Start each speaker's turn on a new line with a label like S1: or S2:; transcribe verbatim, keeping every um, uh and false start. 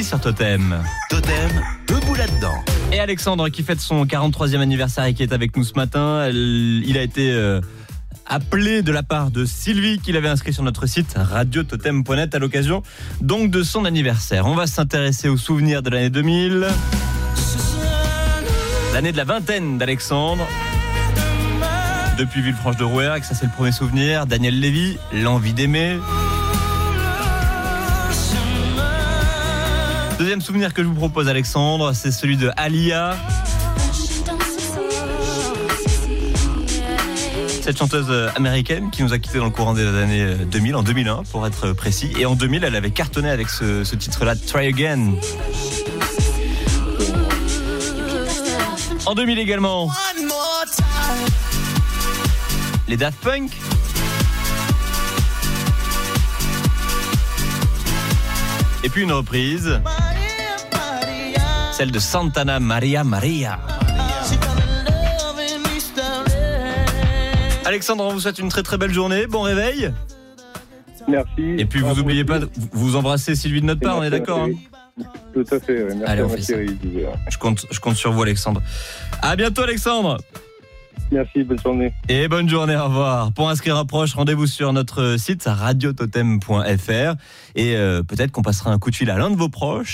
S1: sur Totem.
S2: Totem, debout là-dedans.
S1: Et Alexandre qui fête son quarante-troisième anniversaire et qui est avec nous ce matin. Elle, il a été euh, appelé de la part de Sylvie qui l'avait inscrit sur notre site radio totem point net à l'occasion donc de son anniversaire. On va s'intéresser aux souvenirs de l'année deux mille. L'année de la vingtaine d'Alexandre. Depuis Villefranche-de-Rouergue, ça c'est le premier souvenir. Daniel Lévy, l'envie d'aimer. Deuxième souvenir que je vous propose, Alexandre, c'est celui de Alia. Cette chanteuse américaine qui nous a quittés dans le courant des années deux mille, en deux mille un pour être précis. Et en deux mille, elle avait cartonné avec ce, ce titre-là, Try Again. En deux mille également, les Daft Punk. Et puis une reprise, celle de Santana, Maria Maria. Alexandre, on vous souhaite une très très belle journée, bon réveil.
S3: Merci.
S1: Et puis vous n'oubliez pas de vous embrasser Sylvie de notre part, on est d'accord hein?
S3: Tout à fait, ouais. Merci.
S1: Allez, on
S3: à
S1: fait ça.
S3: Thierry.
S1: Je compte, je compte sur vous, Alexandre. À bientôt, Alexandre.
S3: Merci, bonne journée.
S1: Et bonne journée, au revoir. Pour inscrire un proche, rendez-vous sur notre site radio totem point f r et euh, peut-être qu'on passera un coup de fil à l'un de vos proches.